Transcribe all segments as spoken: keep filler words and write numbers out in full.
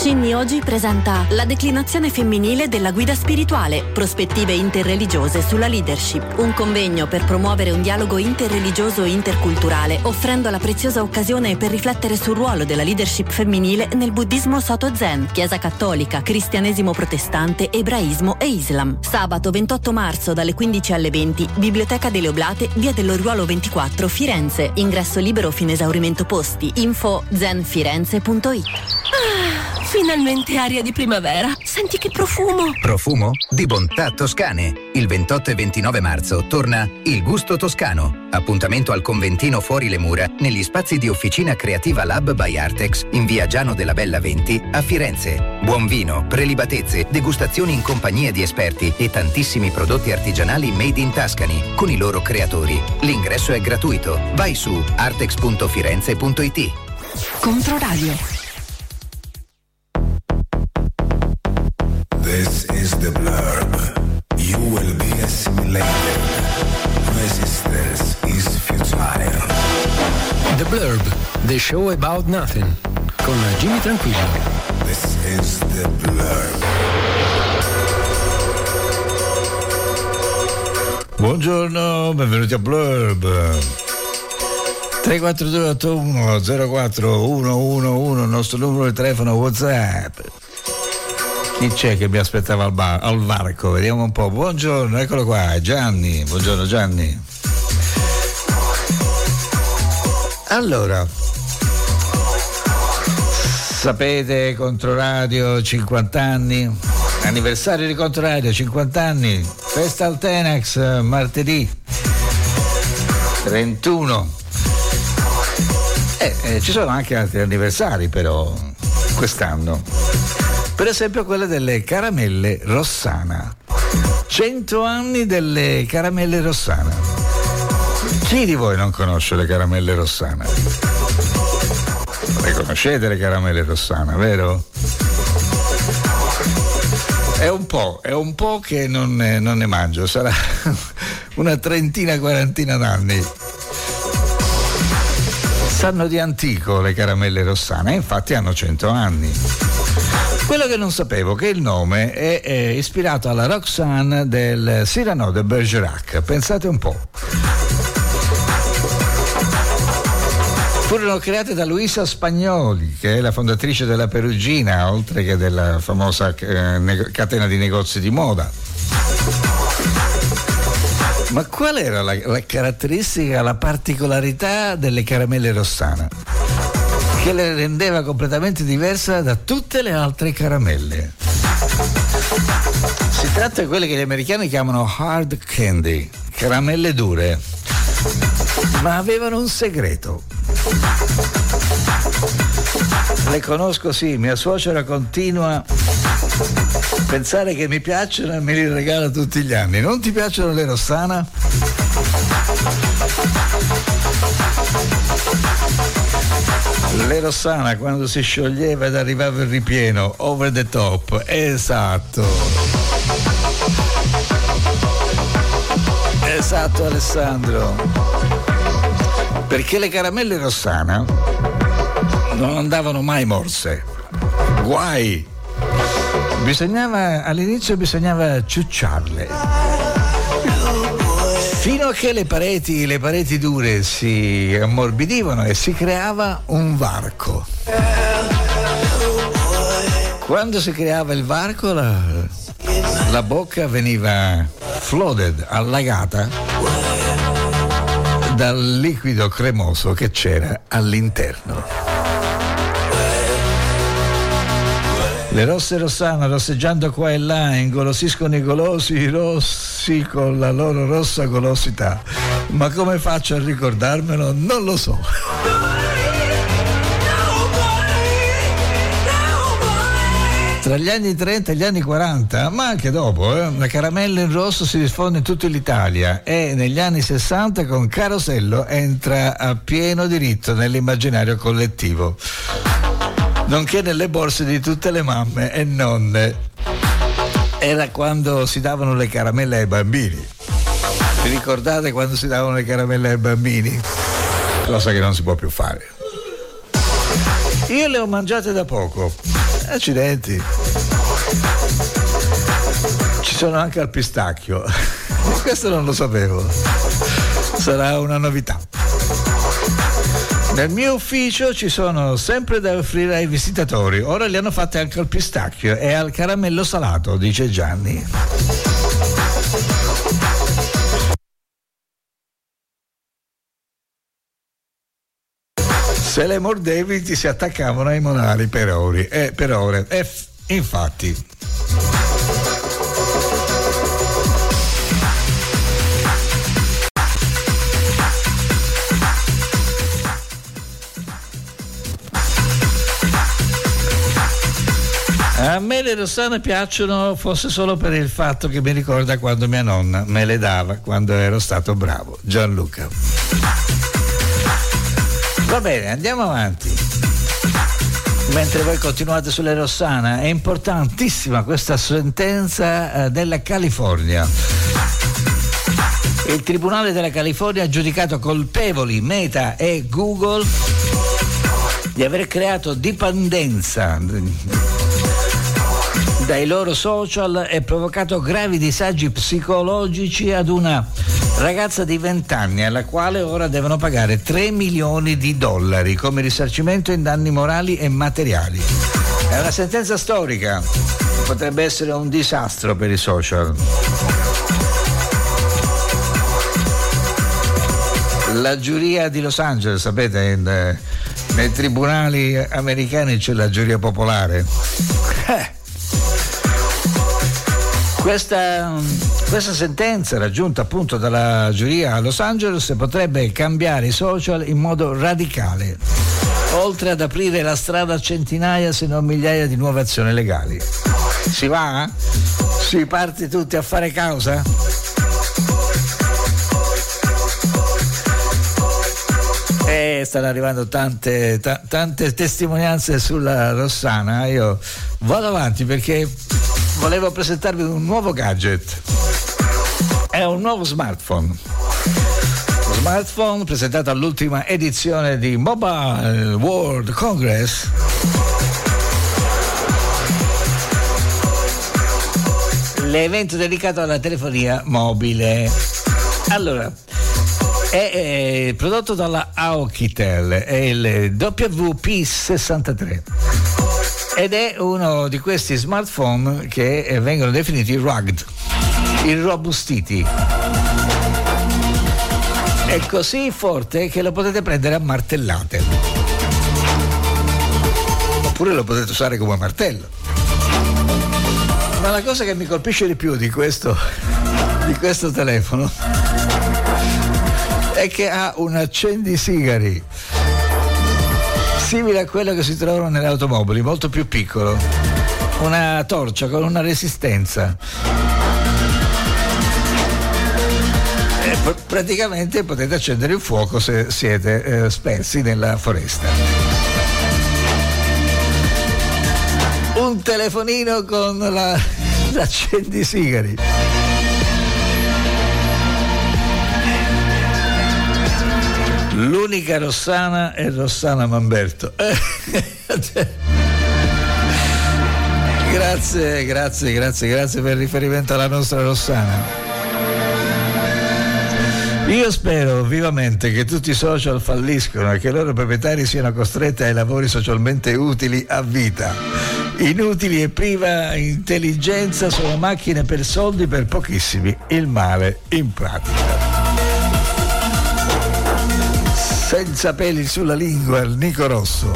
Shinny oggi presenta la declinazione femminile della guida spirituale, prospettive interreligiose sulla leadership, un convegno per promuovere un dialogo interreligioso e interculturale, offrendo la preziosa occasione per riflettere sul ruolo della leadership femminile nel buddismo Soto Zen, Chiesa Cattolica, Cristianesimo Protestante, Ebraismo e Islam. Sabato ventotto marzo dalle quindici alle venti, Biblioteca delle Oblate, via dell'Oriuolo ventiquattro, Firenze. Ingresso libero fino esaurimento posti. Info zenfirenze punto it. Ah, finalmente aria di primavera. Senti che profumo. Profumo di bontà toscane. Il ventotto e ventinove marzo torna Il Gusto Toscano. Appuntamento al Conventino Fuori le Mura, negli spazi di Officina Creativa Lab by Artex, in via Giano della Bella venti a Firenze. Buon vino, prelibatezze, degustazioni in compagnia di esperti e tantissimi prodotti artigianali made in Tuscany con i loro creatori. L'ingresso è gratuito. Vai su artex punto firenze punto it. Controradio. This is the blurb. You will be assimilated. Resistance is futile. The Blurb, the show about nothing, con Jimmy Tranquillo. This is the blurb. Buongiorno, benvenuti a Blurb. tre quattro due otto uno zero quattro uno uno uno, il nostro numero di telefono WhatsApp. Chi c'è che mi aspettava al, bar, al varco? Vediamo un po'. Buongiorno, eccolo qua, Gianni. Buongiorno Gianni. Allora, sapete, Controradio cinquanta anni, anniversario di Controradio cinquanta anni, festa al Tenax martedì trentuno. Eh, eh, ci sono anche altri anniversari però quest'anno. Per esempio quella delle caramelle Rossana. cento anni delle caramelle Rossana. Chi di voi non conosce le caramelle Rossana? Le conoscete le caramelle Rossana, vero? È un po', è un po' che non ne, non ne mangio, sarà una trentina, quarantina d'anni. Sanno di antico le caramelle Rossana, infatti hanno cento anni. Quello che non sapevo che il nome è, è ispirato alla Roxane del Cyrano de Bergerac, pensate un po'. Furono create da Luisa Spagnoli, che è la fondatrice della Perugina, oltre che della famosa eh, ne- catena di negozi di moda. Ma qual era la, la caratteristica, la particolarità delle caramelle Rossana, che le rendeva completamente diversa da tutte le altre caramelle? Si tratta di quelle che gli americani chiamano hard candy, caramelle dure, ma avevano un segreto. Le conosco, sì, mia suocera continua a pensare che mi piacciono e me li regala tutti gli anni. Non ti piacciono le Rossana? Le Rossana, quando si scioglieva ed arrivava il ripieno, over the top, esatto. Esatto, Alessandro. Perché le caramelle Rossana non andavano mai morse. Guai. Bisognava, all'inizio bisognava ciucciarle. Fino a che le pareti, le pareti dure si ammorbidivano e si creava un varco. Quando si creava il varco, la, la bocca veniva flooded, allagata dal liquido cremoso che c'era all'interno. Le rosse Rossana, rosseggiando qua e là, ingolosiscono i golosi, i rossi con la loro rossa golosità. Ma come faccio a ricordarmelo? Non lo so. Tra gli anni trenta e gli anni quaranta, ma anche dopo, eh, la caramella in rosso si diffonde in tutta l'Italia e negli anni sessanta con Carosello entra a pieno diritto nell'immaginario collettivo, nonché nelle borse di tutte le mamme e nonne. Era quando si davano le caramelle ai bambini. Vi ricordate quando si davano le caramelle ai bambini? Cosa che non si può più fare. Io le ho mangiate da poco Accidenti. Ci sono anche al pistacchio. Questo non lo sapevo. Sarà una novità. Nel mio ufficio ci sono sempre da offrire ai visitatori. Ora li hanno fatte anche al pistacchio e al caramello salato, dice Gianni. Se le mordevi ti si attaccavano ai molari per ore. Eh, per ore. E f- infatti. A me le rossane piacciono forse solo per il fatto che mi ricorda quando mia nonna me le dava quando ero stato bravo. Gianluca. Va bene, andiamo avanti. Mentre voi continuate sulle rossane, è importantissima questa sentenza della California. Il Tribunale della California ha giudicato colpevoli Meta e Google di aver creato dipendenza dai loro social e provocato gravi disagi psicologici ad una ragazza di venti anni alla quale ora devono pagare tre milioni di dollari come risarcimento in danni morali e materiali. È una sentenza storica, potrebbe essere un disastro per i social. La giuria di Los Angeles, sapete, in, nei tribunali americani c'è la giuria popolare. Eh. Questa, questa sentenza raggiunta appunto dalla giuria a Los Angeles potrebbe cambiare i social in modo radicale, oltre ad aprire la strada a centinaia se non migliaia di nuove azioni legali. Si va? Si parte tutti a fare causa? E stanno arrivando tante, ta- tante testimonianze sulla Rossana. Io vado avanti perché volevo presentarvi un nuovo gadget. È un nuovo smartphone. Lo smartphone presentato all'ultima edizione di Mobile World Congress. L'evento dedicato alla telefonia mobile. Allora, è, è prodotto dalla Alcatel, è il W P sessantatré. Ed è uno di questi smartphone che vengono definiti rugged, irrobustiti. È così forte che lo potete prendere a martellate. Oppure lo potete usare come martello. Ma la cosa che mi colpisce di più di questo, di questo telefono è che ha un accendisigari simile a quello che si trovano nelle automobili, molto più piccolo, una torcia con una resistenza e pr- praticamente potete accendere il fuoco se siete eh, spersi nella foresta. Un telefonino con la, l'accendisigari. L'unica Rossana è Rossana Mamberto. Grazie, grazie, grazie, grazie per il riferimento alla nostra Rossana. Io spero vivamente che tutti i social falliscono e che i loro proprietari siano costretti ai lavori socialmente utili a vita. Inutili e priva intelligenza sono macchine per soldi per pochissimi. Il male in pratica. Senza peli sulla lingua, il Nico Rosso.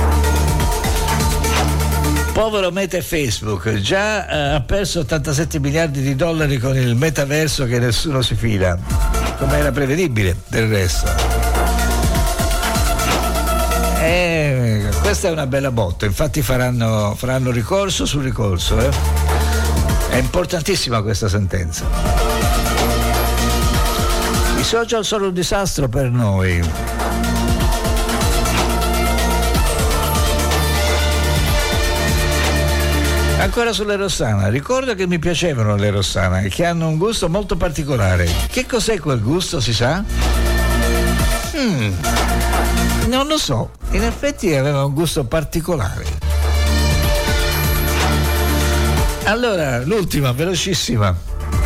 Povero Meta e Facebook, già eh, ha perso ottantasette miliardi di dollari con il metaverso che nessuno si fila, come era prevedibile del resto. E questa è una bella botta, infatti faranno, faranno ricorso sul ricorso. Eh? È importantissima questa sentenza. I social sono un disastro per noi. Ancora sulle Rossana, ricordo che mi piacevano le Rossana, che hanno un gusto molto particolare. Che cos'è quel gusto, si sa? Hmm, non lo so, in effetti aveva un gusto particolare. Allora, l'ultima, velocissima.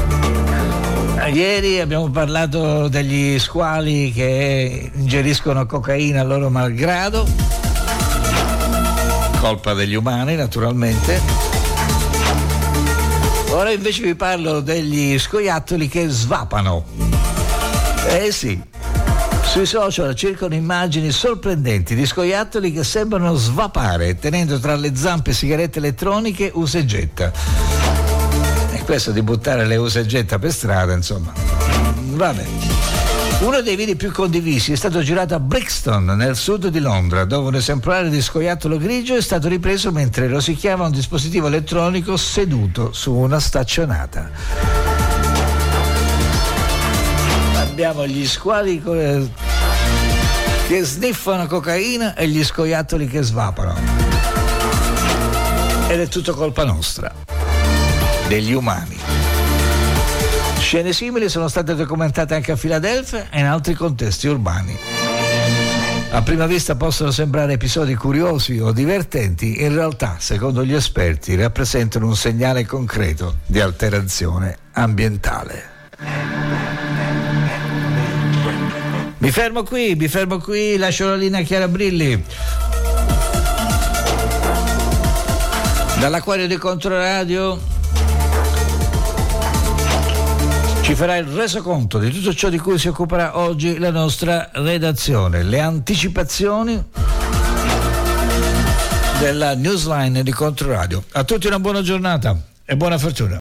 Ieri abbiamo parlato degli squali che ingeriscono cocaina a loro malgrado, colpa degli umani naturalmente. Ora invece vi parlo degli scoiattoli che svapano. Eh sì, sui social circolano immagini sorprendenti di scoiattoli che sembrano svapare tenendo tra le zampe sigarette elettroniche usa e getta. E questo di buttare le usa e getta per strada, insomma, vabbè. Uno dei video più condivisi è stato girato a Brixton, nel sud di Londra, dove un esemplare di scoiattolo grigio è stato ripreso mentre rosicchiava un dispositivo elettronico seduto su una staccionata. Abbiamo gli squali che sniffano cocaina e gli scoiattoli che svapano. Ed è tutto colpa nostra, degli umani. Scene simili sono state documentate anche a Filadelfia e in altri contesti urbani. A prima vista possono sembrare episodi curiosi o divertenti, in realtà, secondo gli esperti, rappresentano un segnale concreto di alterazione ambientale. Mi fermo qui, mi fermo qui, lascio la linea a Chiara Brilli. Dall'acquario di Controradio ci farà il resoconto di tutto ciò di cui si occuperà oggi la nostra redazione, le anticipazioni della newsline di Controradio. A tutti una buona giornata e buona fortuna.